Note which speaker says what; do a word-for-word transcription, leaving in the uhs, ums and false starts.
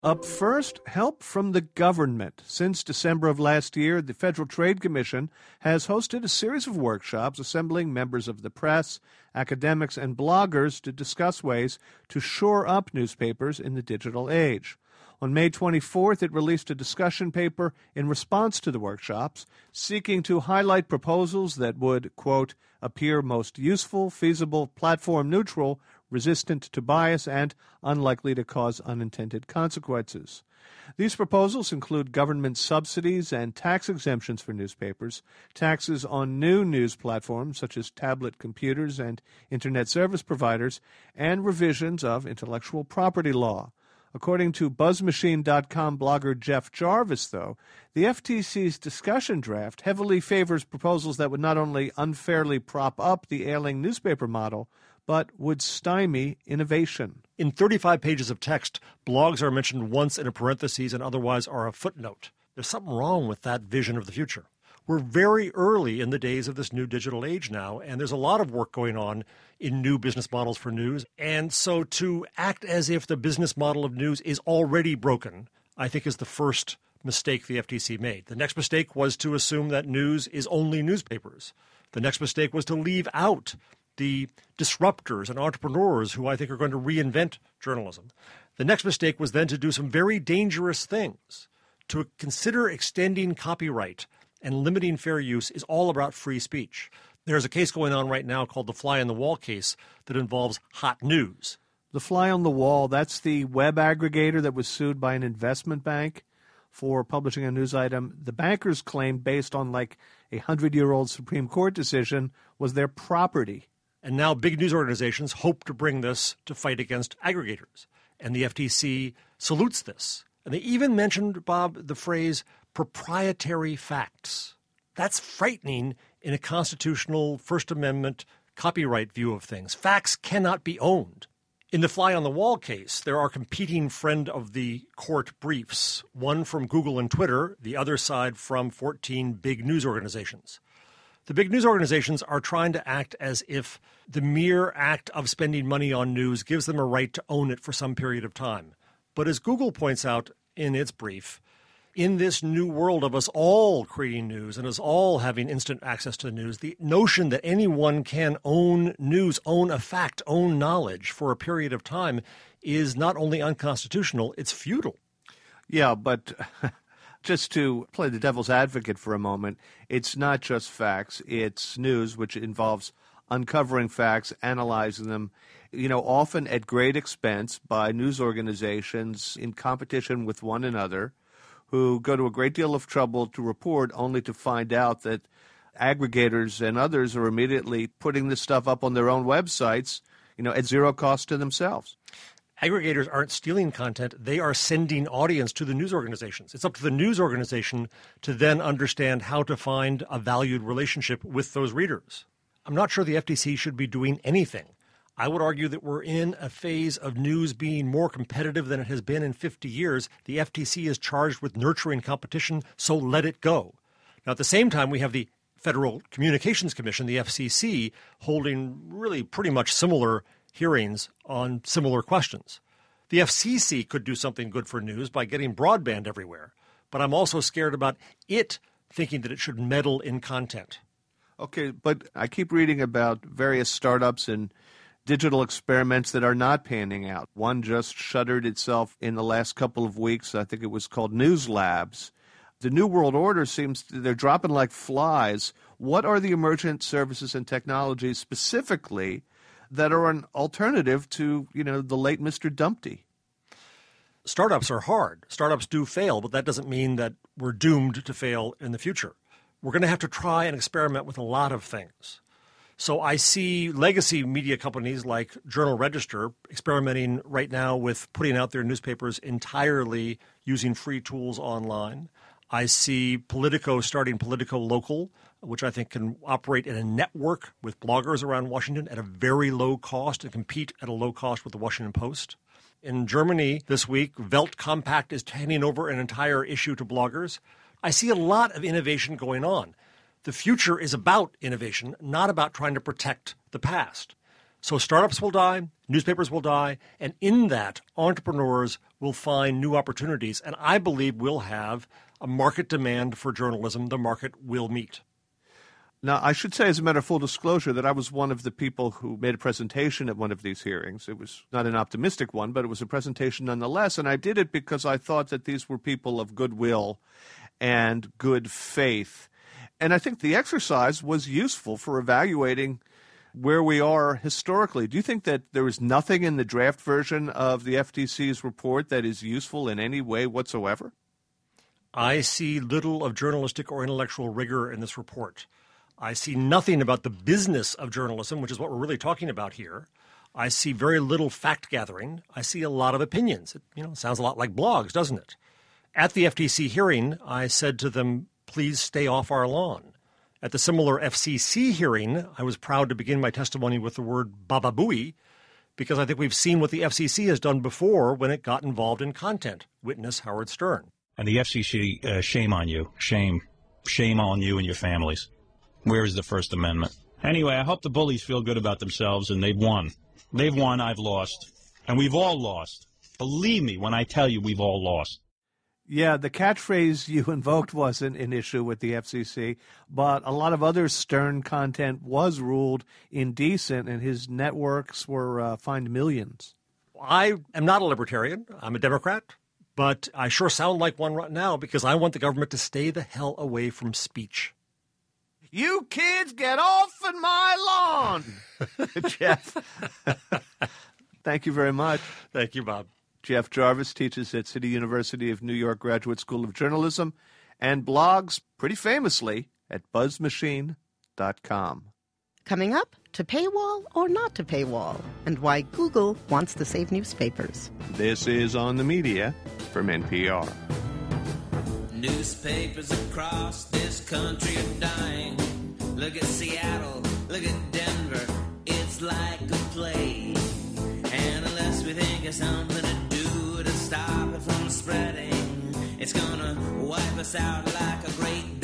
Speaker 1: Up first, help from the government. Since December of last year, the Federal Trade Commission has hosted a series of workshops assembling members of the press, academics, and bloggers to discuss ways to shore up newspapers in the digital age. On May twenty-fourth, it released a discussion paper in response to the workshops, seeking to highlight proposals that would, quote, appear most useful, feasible, platform-neutral, resistant to bias, and unlikely to cause unintended consequences. These proposals include government subsidies and tax exemptions for newspapers, taxes on new news platforms such as tablet computers and Internet service providers, and revisions of intellectual property law. According to BuzzMachine dot com blogger Jeff Jarvis, though, the F T C's discussion draft heavily favors proposals that would not only unfairly prop up the ailing newspaper model, but would stymie innovation.
Speaker 2: In thirty-five pages of text, blogs are mentioned once in a parentheses and otherwise are a footnote. There's something wrong with that vision of the future. We're very early in the days of this new digital age now, and there's a lot of work going on in new business models for news. And so to act as if the business model of news is already broken, I think is the first mistake the F T C made. The next mistake was to assume that news is only newspapers. The next mistake was to leave out the disruptors and entrepreneurs who I think are going to reinvent journalism. The next mistake was then to do some very dangerous things. To consider extending copyright and limiting fair use is all about free speech. There's a case going on right now called the Fly on the Wall case that involves hot news.
Speaker 1: The Fly on the Wall, that's the web aggregator that was sued by an investment bank for publishing a news item. The bankers claimed, based on like a hundred-year-old Supreme Court decision, was their property.
Speaker 2: And now big news organizations hope to bring this to fight against aggregators. And the F T C salutes this. And they even mentioned, Bob, the phrase proprietary facts. That's frightening in a constitutional First Amendment copyright view of things. Facts cannot be owned. In the Fly on the Wall case, there are competing friend of the court briefs, one from Google and Twitter, the other side from fourteen big news organizations. The big news organizations are trying to act as if the mere act of spending money on news gives them a right to own it for some period of time. But as Google points out in its brief, in this new world of us all creating news and us all having instant access to the news, the notion that anyone can own news, own a fact, own knowledge for a period of time is not only unconstitutional, it's futile.
Speaker 1: Yeah, but just to play the devil's advocate for a moment, it's not just facts, it's news, which involves uncovering facts, analyzing them, you know, often at great expense by news organizations in competition with one another, who go to a great deal of trouble to report only to find out that aggregators and others are immediately putting this stuff up on their own websites, you know, at zero cost to themselves.
Speaker 2: Aggregators aren't stealing content. They are sending audience to the news organizations. It's up to the news organization to then understand how to find a valued relationship with those readers. I'm not sure the F T C should be doing anything. I would argue that we're in a phase of news being more competitive than it has been in fifty years. The F T C is charged with nurturing competition, so let it go. Now, at the same time, we have the Federal Communications Commission, the F C C, holding really pretty much similar hearings on similar questions. The F C C could do something good for news by getting broadband everywhere, but I'm also scared about it thinking that it should meddle in content.
Speaker 1: Okay, but I keep reading about various startups and digital experiments that are not panning out. One just shuttered itself in the last couple of weeks. I think it was called News Labs. The New World Order seems to, they're dropping like flies. What are the emergent services and technologies specifically that are an alternative to, you know, the late Mister Dumpty?
Speaker 2: Startups are hard. Startups do fail, but that doesn't mean that we're doomed to fail in the future. We're going to have to try and experiment with a lot of things. So I see legacy media companies like Journal Register experimenting right now with putting out their newspapers entirely using free tools online. I see Politico starting Politico Local, which I think can operate in a network with bloggers around Washington at a very low cost and compete at a low cost with the Washington Post. In Germany this week, Welt Compact is handing over an entire issue to bloggers. I see a lot of innovation going on. The future is about innovation, not about trying to protect the past. So startups will die, newspapers will die, and in that, entrepreneurs will find new opportunities. And I believe we'll have a market demand for journalism the market will meet.
Speaker 1: Now, I should say, as a matter of full disclosure, that I was one of the people who made a presentation at one of these hearings. It was not an optimistic one, but it was a presentation nonetheless. And I did it because I thought that these were people of goodwill and good faith. And I think the exercise was useful for evaluating where we are historically. Do you think that there is nothing in the draft version of the F T C's report that is useful in any way whatsoever?
Speaker 2: I see little of journalistic or intellectual rigor in this report. I see nothing about the business of journalism, which is what we're really talking about here. I see very little fact-gathering. I see a lot of opinions. It, you know, sounds a lot like blogs, doesn't it? At the F T C hearing, I said to them, please stay off our lawn. At the similar F C C hearing, I was proud to begin my testimony with the word baba booey, because I think we've seen what the F C C has done before when it got involved in content. Witness Howard Stern.
Speaker 3: And the F C C, uh, shame on you. Shame. Shame on you and your families. Where is the First Amendment? Anyway, I hope the bullies feel good about themselves, and they've won. They've won, I've lost. And we've all lost. Believe me when I tell you we've all lost.
Speaker 1: Yeah, the catchphrase you invoked wasn't an issue with the F C C, but a lot of other Stern content was ruled indecent, and his networks were uh, fined millions.
Speaker 2: I am not a libertarian. I'm a Democrat, but I sure sound like one right now because I want the government to stay the hell away from speech.
Speaker 1: You kids get off in my lawn! Jeff, thank you very much.
Speaker 2: Thank you, Bob.
Speaker 1: Jeff Jarvis teaches at City University of New York Graduate School of Journalism and blogs pretty famously at buzz machine dot com.
Speaker 4: Coming up, to paywall or not to paywall, and why Google wants to save newspapers.
Speaker 1: This is On the Media from N P R.
Speaker 5: Newspapers across this country are dying. Look at Seattle, look at Denver, it's like a plague. And unless we think of something to do to stop it from spreading, it's gonna wipe us out like a great